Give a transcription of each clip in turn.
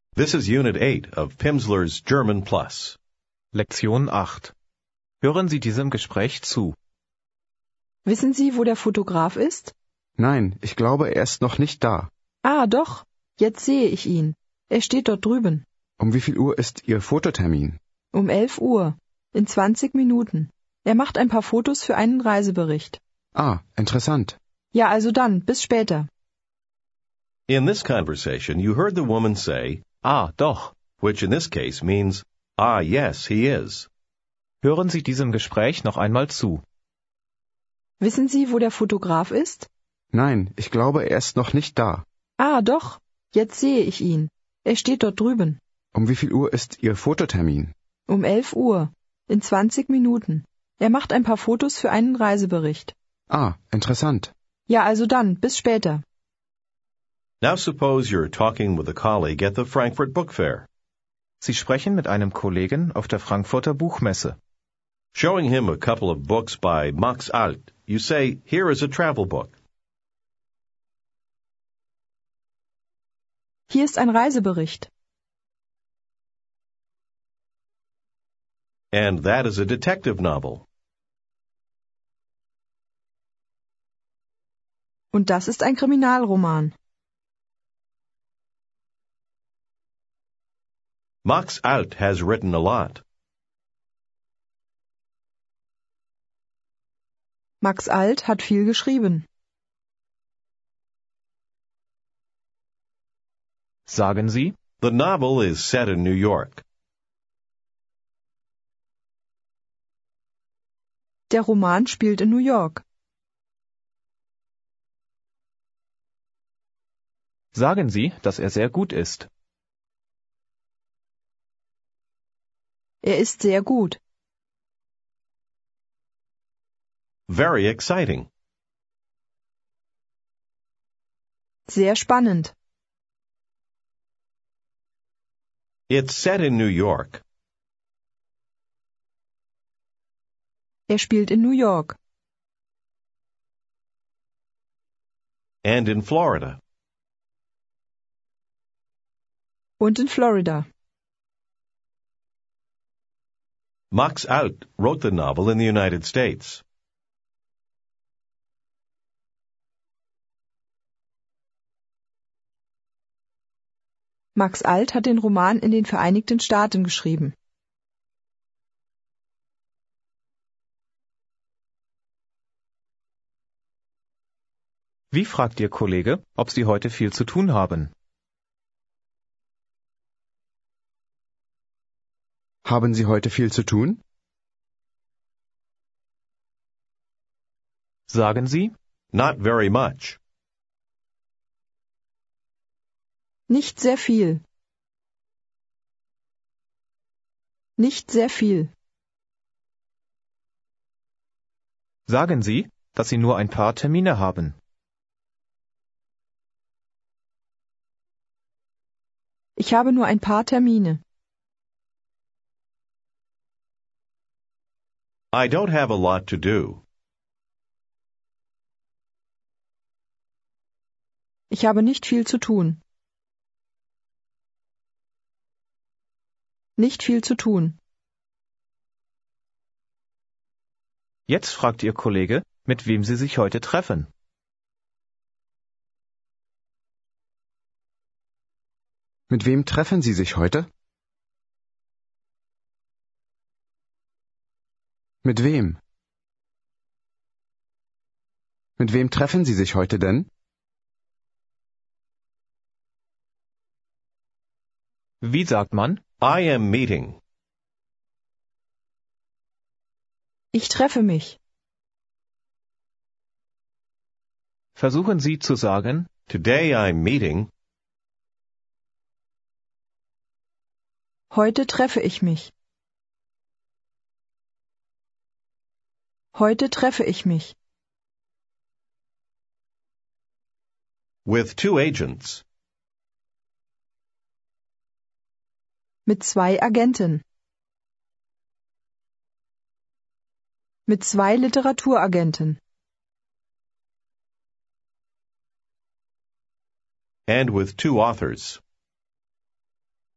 This is Unit 8 of Pimsleur's German Plus. Lektion 8. Hören Sie diesem Gespräch zu. Wissen Sie, wo der Fotograf ist? Nein, ich glaube, er ist noch nicht da. Ah, doch. Jetzt sehe ich ihn. Er steht dort drüben. Um wie viel Uhr ist Ihr Fototermin? Um 11 Uhr. In 20 Minuten. Er macht ein paar Fotos für einen Reisebericht. Ah, interessant. Ja, also dann. Bis später. In this conversation, you heard the woman say, Ah, doch. which in this case means, ah, yes, he is. Hören Sie diesem Gespräch noch einmal zu. Wissen Sie, wo der Fotograf ist? Nein, ich glaube, er ist noch nicht da. Ah, doch. Jetzt sehe ich ihn. Er steht dort drüben. Um wie viel Uhr ist Ihr Fototermin? Um 11 Uhr. In 20 Minuten. Er macht ein paar Fotos für einen Reisebericht. Ah, interessant. Ja, also dann. Bis später. Now suppose you're talking with a colleague at the Frankfurt Book Fair. Sie sprechen mit einem Kollegen auf der Frankfurter Buchmesse. Showing him a couple of books by Max Alt, you say, here is a travel book. Hier ist ein Reisebericht. And that is a detective novel. Und das ist ein Kriminalroman. Max Alt has written a lot. Max Alt hat viel geschrieben. Sagen Sie, The novel is set in New York. Der Roman spielt in New York. sagen Sie, dass er sehr gut ist. Er ist sehr gut. Very exciting. Sehr spannend. It's set in New York. Er spielt in New York. And in Florida. Und in Florida. Max Alt wrote the novel in the United States. Max Alt hat den Roman in den Vereinigten Staaten geschrieben. Wie fragt Ihr Kollege, ob Sie heute viel zu tun haben? Haben Sie heute viel zu tun? Sagen Sie, Not very much. Nicht sehr viel. Nicht sehr viel. sagen Sie, dass Sie nur ein paar Termine haben. Ich habe nur ein paar Termine. I don't have a lot to do. Ich habe nicht viel zu tun. Nicht viel zu tun. Jetzt fragt Ihr Kollege, mit wem Sie sich heute treffen. Mit wem treffen Sie sich heute? Mit wem? Mit wem treffen Sie sich heute denn? Wie sagt man? I am meeting. Ich treffe mich. Versuchen Sie zu sagen, Today I'm meeting. Heute treffe ich mich. Heute treffe ich mich. With two agents. Mit 2 Agenten. Mit 2 Literaturagenten. And with two authors.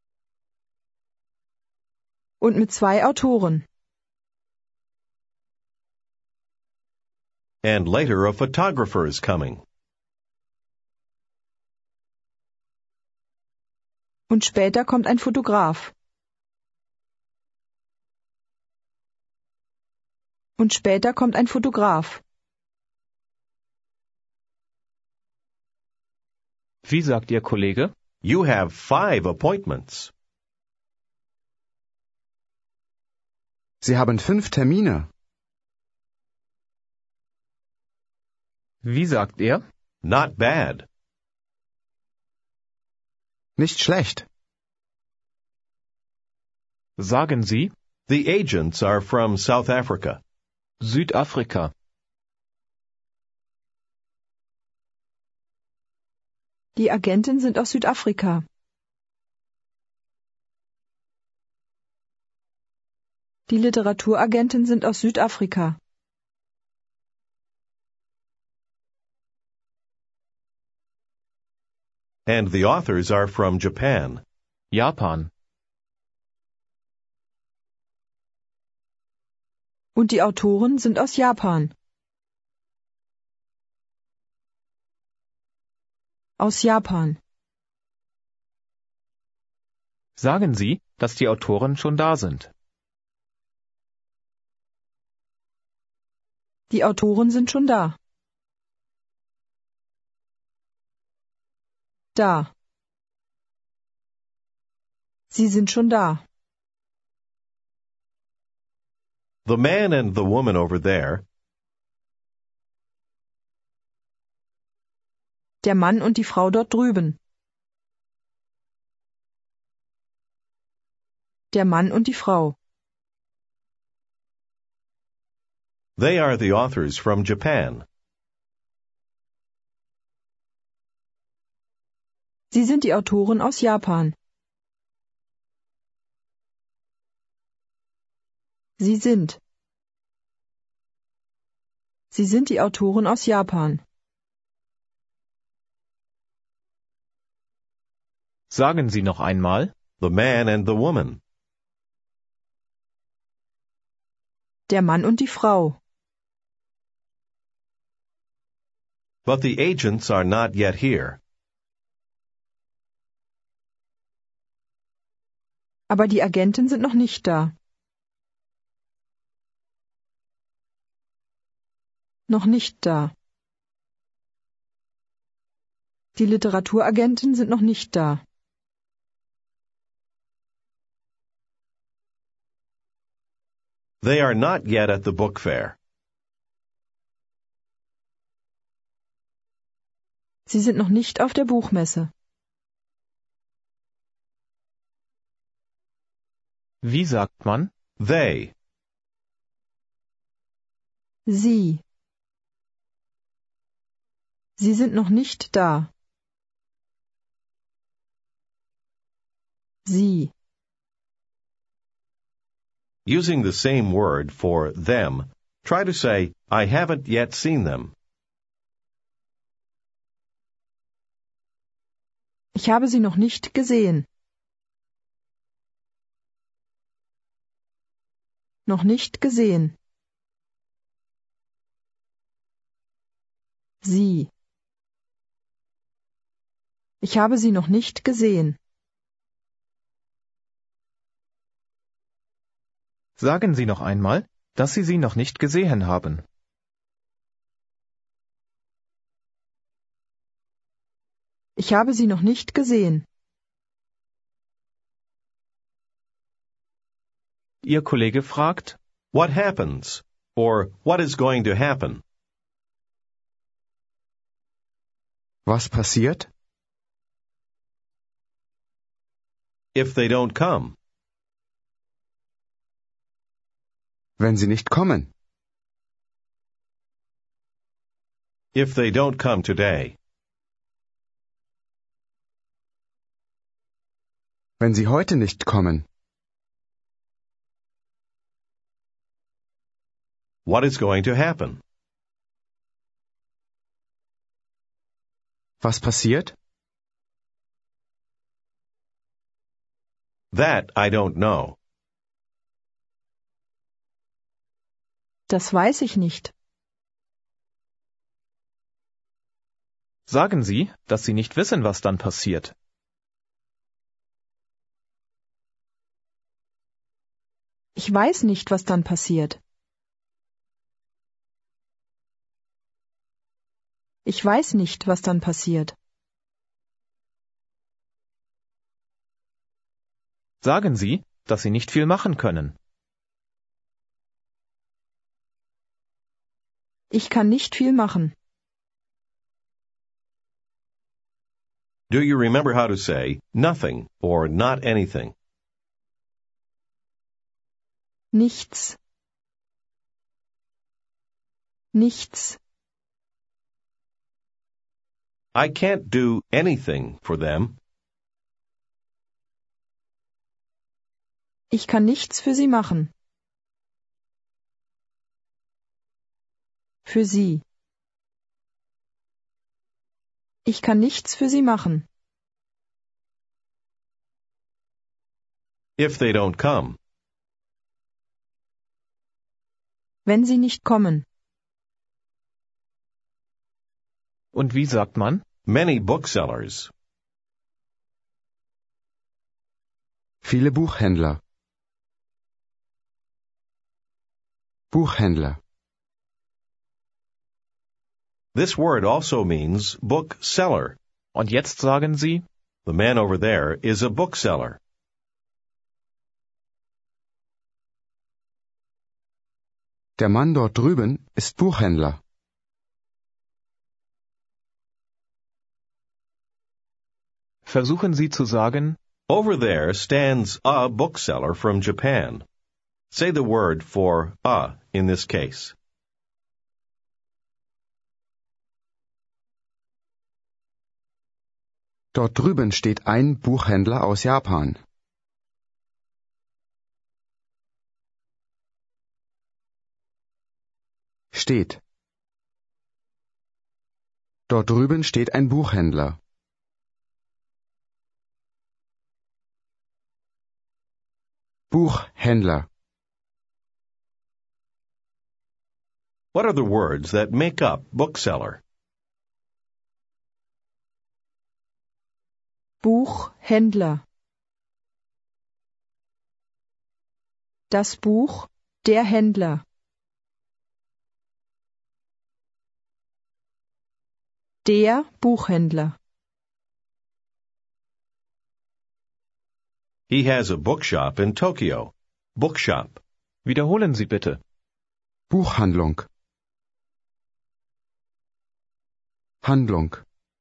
Und mit 2 Autoren. And later a photographer is coming. Und später kommt ein Fotograf. Und später kommt ein Fotograf. Wie sagt Ihr Kollege? You have 5 appointments. Sie haben 5 Termine. Wie sagt er? Not bad. Nicht schlecht. Sagen Sie The agents are from South Africa. Südafrika. Die Agenten sind aus Südafrika. Die Literaturagenten sind aus Südafrika. And the authors are from Japan. Japan. Und die Autoren sind aus Japan. Aus Japan. Sagen Sie, dass die Autoren schon da sind. Die Autoren sind schon da. Da. Sie sind schon da. The man and the woman over there. Der Mann und die Frau dort drüben. Der Mann und die Frau. They are the authors from Japan. Sie sind die Autoren aus Japan. Sie sind. Sie sind die Autoren aus Japan. Sagen Sie noch einmal. The man and the woman. Der Mann und die Frau. But the agents are not yet here. Aber die Agenten sind noch nicht da. Noch nicht da. Die Literaturagenten sind noch nicht da. They are not yet at the book fair. Sie sind noch nicht auf der Buchmesse. Wie sagt man? They. Sie. Sie sind noch nicht da. Sie. Using the same word for them, try to say, I haven't yet seen them. Ich habe sie noch nicht gesehen. Noch nicht gesehen. Sie. Ich habe sie noch nicht gesehen. Sagen Sie noch einmal, dass Sie sie noch nicht gesehen haben. Ich habe sie noch nicht gesehen. Ihr Kollege fragt, What happens? Or what is going to happen? Was passiert? If they don't come. Wenn sie nicht kommen. If they don't come today. Wenn sie heute nicht kommen. What is going to happen? Was passiert? That I don't know. Das weiß ich nicht. Sagen Sie, dass Sie nicht wissen, was dann passiert. Ich weiß nicht, was dann passiert. Ich weiß nicht, was dann passiert. Sagen Sie, dass Sie nicht viel machen können. Ich kann nicht viel machen. Do you remember how to say nothing or not anything? Nichts. Nichts. I can't do anything for them. Ich kann nichts für Sie machen. Für Sie. Ich kann nichts für Sie machen. If they don't come. Wenn Sie nicht kommen. Und wie sagt man? Many booksellers. Viele Buchhändler. Buchhändler. This word also means bookseller. Und jetzt sagen Sie, The man over there is a bookseller. Der Mann dort drüben ist Buchhändler. versuchen Sie zu sagen, Over there stands a bookseller from Japan. Say the word for a in this case. Dort drüben steht ein Buchhändler aus Japan. Steht. Dort drüben steht ein Buchhändler. Buchhändler. What are the words that make up bookseller? Buchhändler. Das Buch, der Händler. Der Buchhändler. He has a bookshop in Tokyo. Bookshop. wiederholen Sie bitte. Buchhandlung. Handlung.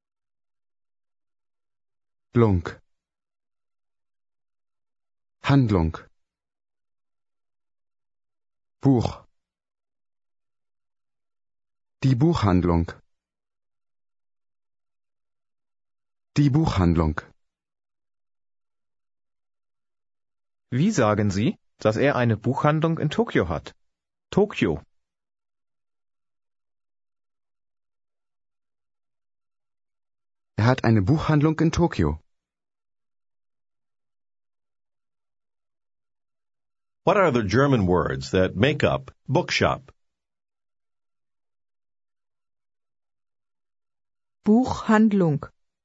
Lung. Handlung. Buch. Die Buchhandlung. Die Buchhandlung. Wie sagen Sie, dass er eine Buchhandlung in Tokio hat? Tokio. Er hat eine Buchhandlung in Tokio. What are the German words that make up bookshop? Buchhandlung.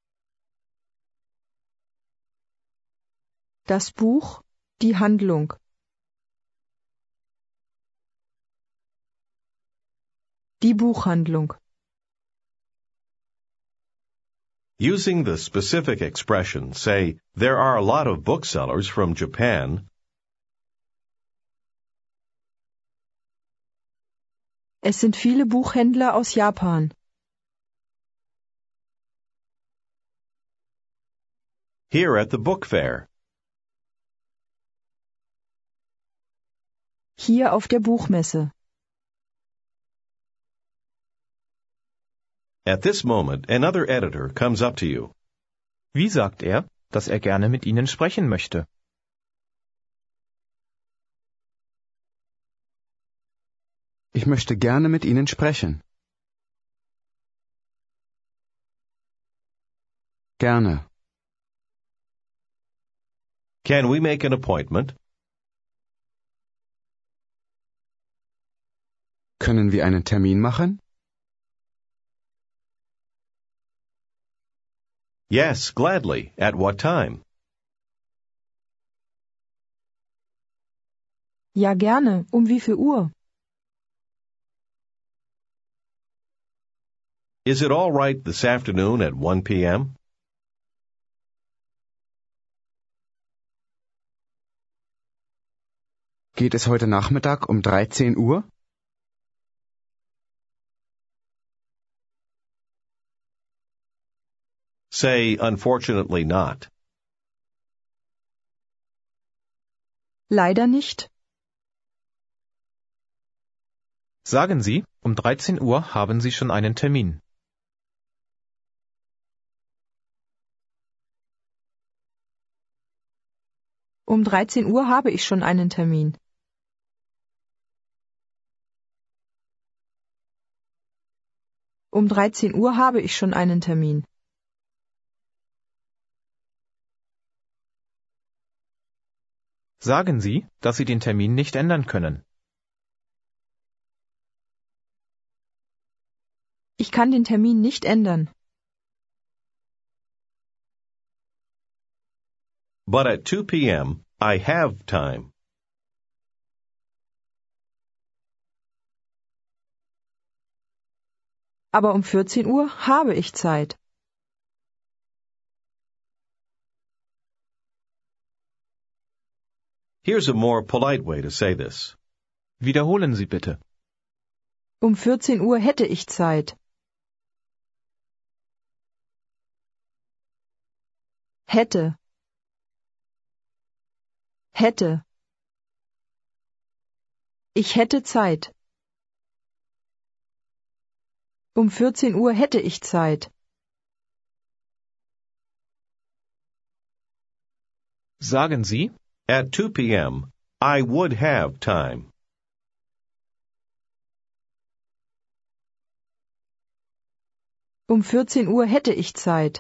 Das Buch, die Handlung. Die Buchhandlung. Using the specific expression, say, there are a lot of booksellers from Japan. Es sind viele Buchhändler aus Japan. Here at the book fair. Hier auf der Buchmesse. At this moment, another editor comes up to you. Wie sagt er, dass er gerne mit Ihnen sprechen möchte? Ich möchte gerne mit Ihnen sprechen. Gerne. Can we make an appointment? Können wir einen Termin machen? Yes, gladly. At what time? Ja, gerne. Um wie viel Uhr? Is it all right this afternoon at 1 p.m.? Geht es heute Nachmittag um 13 Uhr? Say, unfortunately not. Leider nicht. Sagen Sie, um 13 Uhr haben Sie schon einen Termin. Um 13 Uhr habe ich schon einen Termin. Um 13 Uhr habe ich schon einen Termin. Sagen Sie, dass Sie den Termin nicht ändern können. Ich kann den Termin nicht ändern. But at 2 p.m., I have time. Aber um 14 Uhr habe ich Zeit. Here's a more polite way to say this. Wiederholen Sie bitte. Um 14 Uhr hätte ich Zeit. Hätte. Hätte. Ich hätte Zeit. Um 14 Uhr hätte ich Zeit. Sagen Sie, At 2 p.m., I would have time. Um 14 Uhr hätte ich Zeit.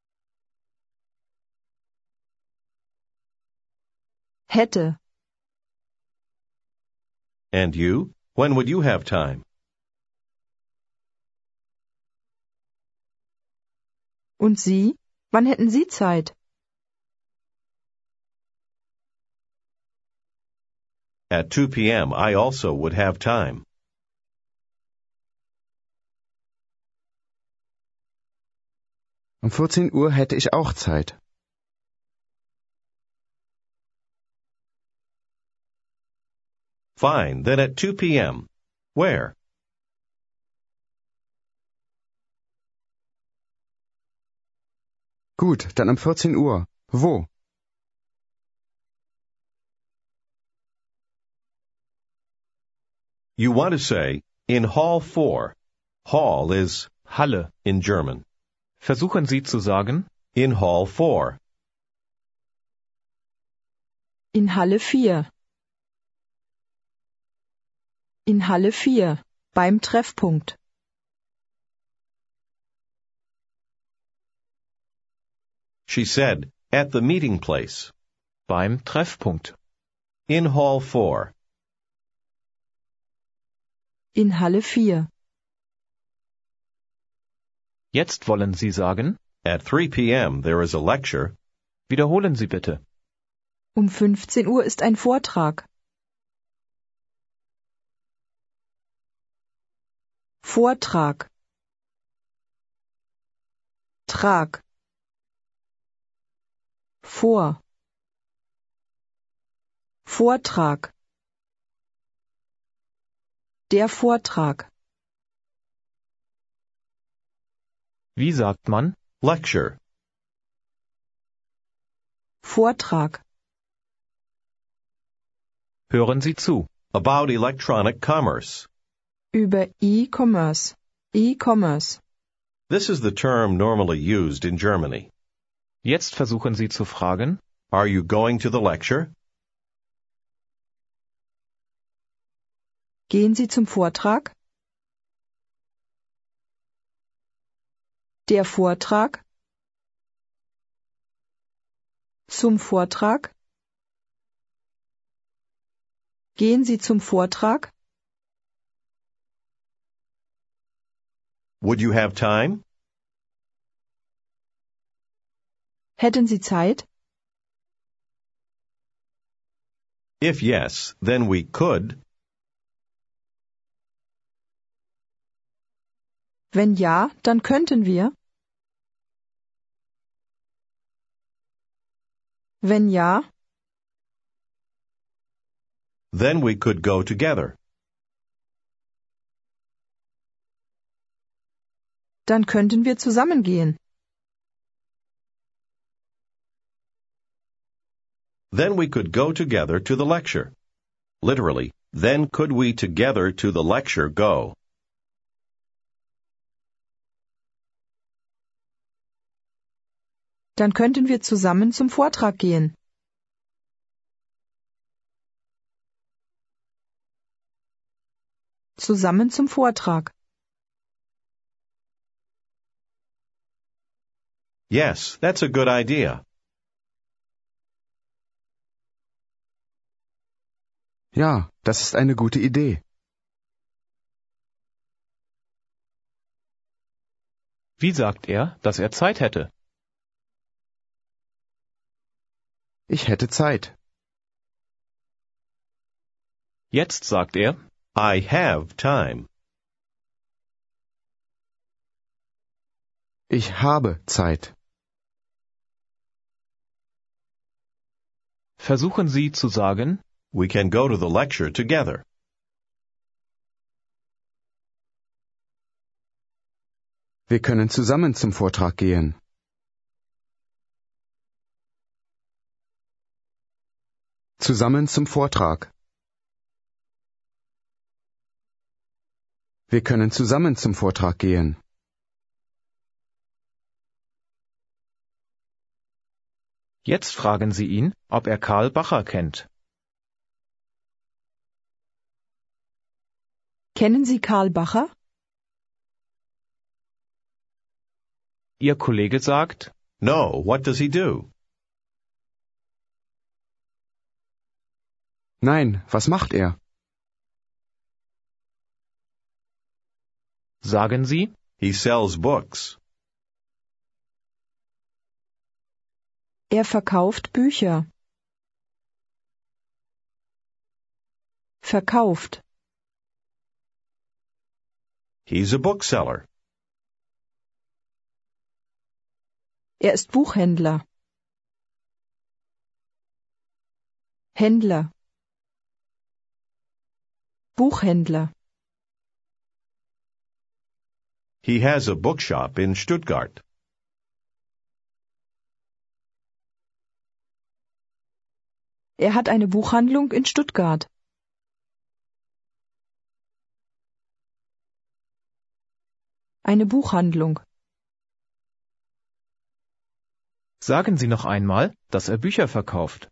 Hätte. And you? When would you have time? Und Sie? Wann hätten Sie Zeit? At 2 p.m., I also would have time. Um 14 Uhr hätte ich auch Zeit. Fine, then at 2 p.m. Where? Gut, dann um 14 Uhr. Wo? You want to say, in Hall 4. Hall is Halle. in German. Versuchen Sie zu sagen, In Hall 4. In Halle 4. In Halle 4. Beim Treffpunkt. She said, at the meeting place. beim Treffpunkt. In Hall 4. In Halle 4. Jetzt wollen Sie sagen, At 3 p.m. there is a lecture. wiederholen Sie bitte. Um 15 Uhr ist ein Vortrag. Vortrag. Trag. Vor. Vortrag. Der Vortrag. Wie sagt man? Lecture. Vortrag. Hören Sie zu. About electronic commerce. Über E-Commerce. E-Commerce. This is the term normally used in Germany. Jetzt versuchen Sie zu fragen, Are you going to the lecture? Gehen Sie zum Vortrag? Der Vortrag? Zum Vortrag? Gehen Sie zum Vortrag? Would you have time? Hätten Sie Zeit? If yes, then we could. Wenn ja, dann könnten wir. Wenn ja, Then we could go together. dann könnten wir zusammengehen. Then we could go together to the lecture. Literally, then could we together to the lecture go. Dann könnten wir zusammen zum Vortrag gehen. Zusammen zum Vortrag. Yes, that's a good idea. Ja, das ist eine gute Idee. Wie sagt er, dass er Zeit hätte? Ich hätte Zeit. Jetzt sagt er, I have time. Ich habe Zeit. versuchen Sie zu sagen, We can go to the lecture together. Wir können zusammen zum Vortrag gehen. Zusammen zum Vortrag. Wir können zusammen zum Vortrag gehen. jetzt fragen Sie ihn, ob er Karl Bacher kennt. Kennen Sie Karl Bacher? Ihr Kollege sagt, No, what does he do? Nein, was macht er? sagen Sie, He sells books. Er verkauft Bücher. Verkauft. He's a bookseller. Er ist Buchhändler. Händler. Buchhändler. He has a bookshop in Stuttgart. Er hat eine Buchhandlung in Stuttgart. Eine Buchhandlung. sagen Sie noch einmal, dass er Bücher verkauft.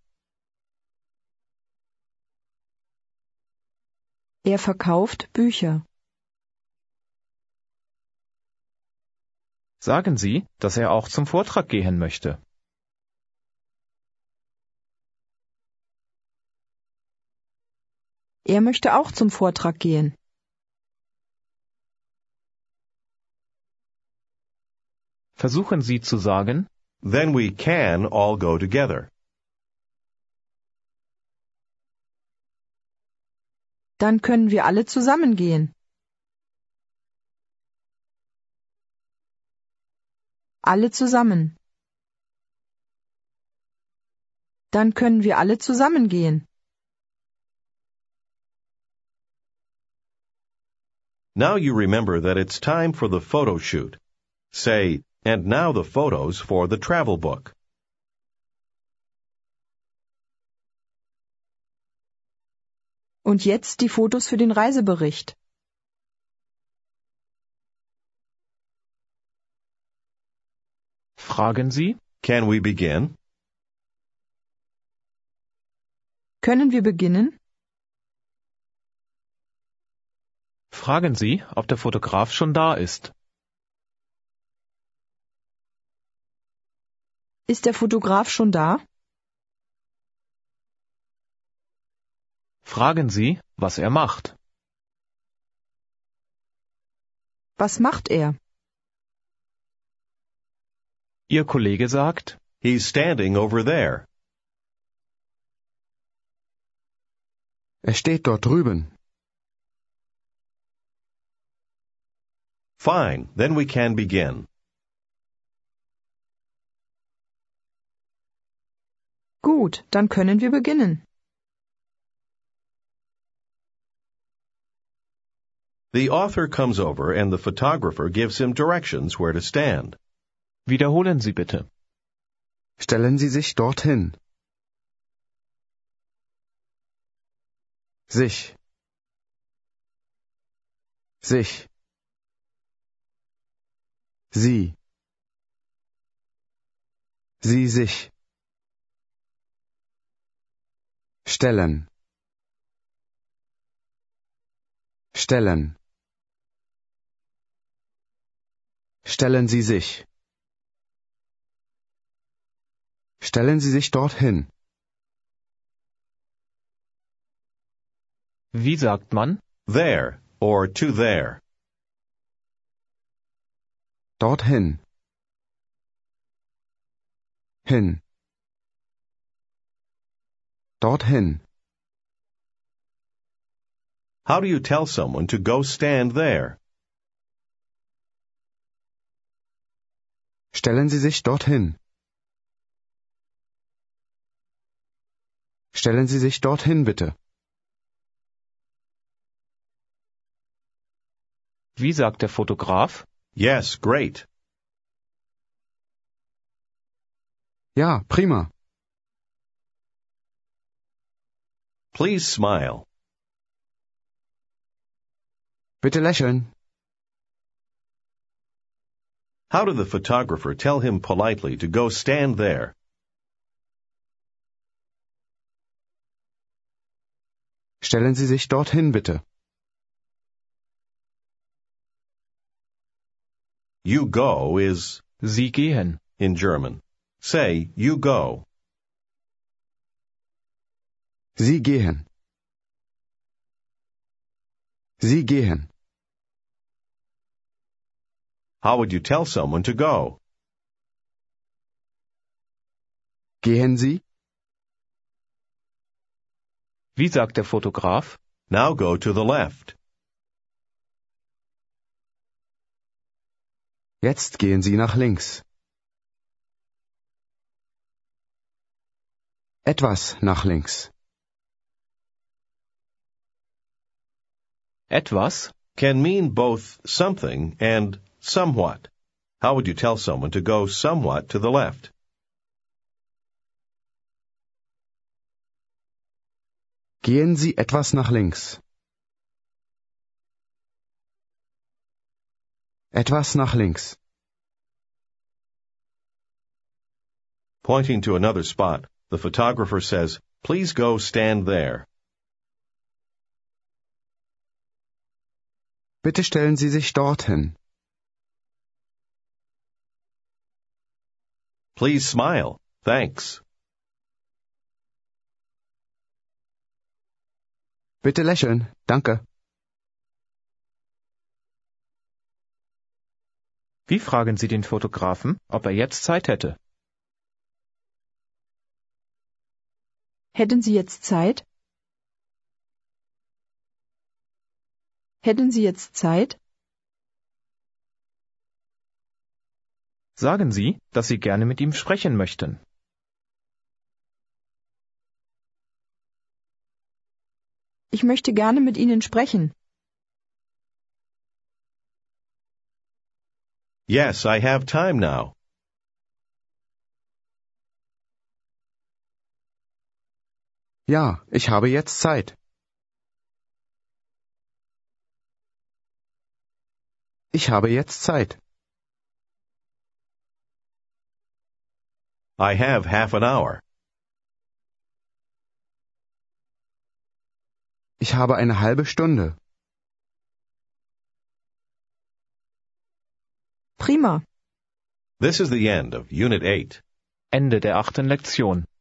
Er verkauft Bücher. Sagen Sie, dass er auch zum Vortrag gehen möchte. Er möchte auch zum Vortrag gehen. Versuchen Sie zu sagen, Then we can all go together. Dann können wir alle zusammengehen. Alle zusammen. Dann können wir alle zusammengehen. Now you remember that it's time for the photo shoot. Say, and now the photos for the travel book. Und jetzt die Fotos für den Reisebericht. fragen Sie, Can we begin? Können wir beginnen? fragen Sie, ob der Fotograf schon da ist. Ist der Fotograf schon da? Fragen Sie, was er macht. Was macht er? Ihr Kollege sagt, He's standing over there. Er steht dort drüben. Fine, then we can begin. Gut, dann können wir beginnen. The author comes over and the photographer gives him directions where to stand. wiederholen Sie bitte. Stellen Sie sich dorthin. Sich. Sich. Sie. Sie sich. Stellen. Stellen. Stellen Sie sich. Stellen Sie sich dorthin. Wie sagt man? There, or to there. Dorthin. Hin. Dorthin. How do you tell someone to go stand there? Stellen Sie sich dorthin. Stellen Sie sich dorthin, bitte. Wie sagt der Fotograf? Yes, great. Ja, prima. Please smile. Bitte lächeln. How did the photographer tell him politely to go stand there? Stellen Sie sich dorthin, bitte. You go is Sie gehen. in German. Say, you go. Sie gehen. Sie gehen. How would you tell someone to go? Gehen Sie. Wie sagt der Fotograf? Now go to the left. Jetzt gehen Sie nach links. Etwas nach links. Etwas? Can mean both something and somewhat. How would you tell someone to go somewhat to the left? Gehen Sie etwas nach links. Etwas nach links. Pointing to another spot, the photographer says, please go stand there. Bitte stellen Sie sich dorthin. Please smile. Thanks. Bitte lächeln. Danke. Wie fragen Sie den Fotografen, ob er jetzt Zeit hätte? Hätten Sie jetzt Zeit? Hätten Sie jetzt Zeit? Sagen Sie, dass Sie gerne mit ihm sprechen möchten. Ich möchte gerne mit Ihnen sprechen. Yes, I have time now. Ja, ich habe jetzt Zeit. Ich habe jetzt Zeit. I have half an hour. Ich habe eine halbe Stunde. Prima. This is the end of Unit 8. Ende der 8. Lektion.